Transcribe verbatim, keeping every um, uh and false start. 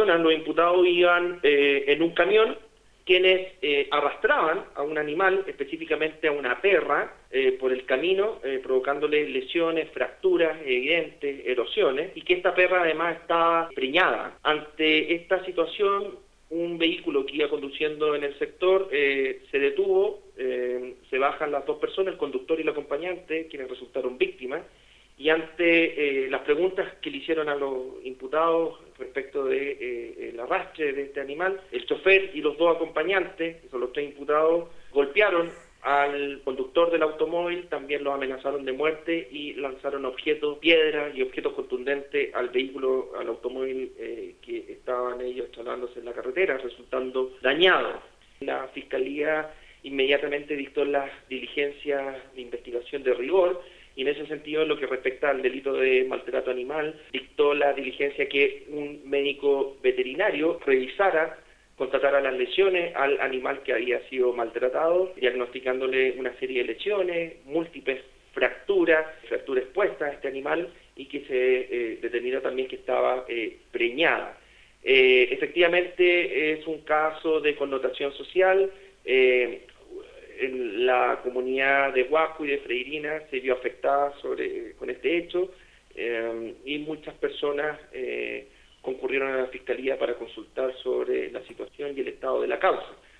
personas, los imputados, iban eh, en un camión, quienes eh, arrastraban a un animal, específicamente a una perra, eh, por el camino, eh, provocándole lesiones, fracturas evidentes, erosiones, y que esta perra además estaba preñada. Ante esta situación, un vehículo que iba conduciendo en el sector eh, se detuvo, eh, se bajan las dos personas, el conductor y el acompañante, quienes resultaron víctimas, y ante eh, las preguntas que le hicieron a los imputados respecto de eh, el arrastre de este animal, el chofer y los dos acompañantes, que son los tres imputados, golpearon al conductor del automóvil, también los amenazaron de muerte y lanzaron objetos, piedras y objetos contundentes al vehículo, al automóvil eh, que estaban ellos trasladándose en la carretera, resultando dañados. La Fiscalía inmediatamente dictó las diligencias de investigación de rigor, y en ese sentido, en lo que respecta al delito de maltrato animal, dictó la diligencia que un médico veterinario revisara, constatara las lesiones al animal que había sido maltratado, diagnosticándole una serie de lesiones, múltiples fracturas, fracturas expuestas a este animal, y que se eh, determinó también que estaba eh, preñada. Eh, efectivamente, es un caso de connotación social. eh, En la comunidad de Huasco y de Freirina se vio afectada sobre, con este hecho eh, y muchas personas eh, concurrieron a la Fiscalía para consultar sobre la situación y el estado de la causa.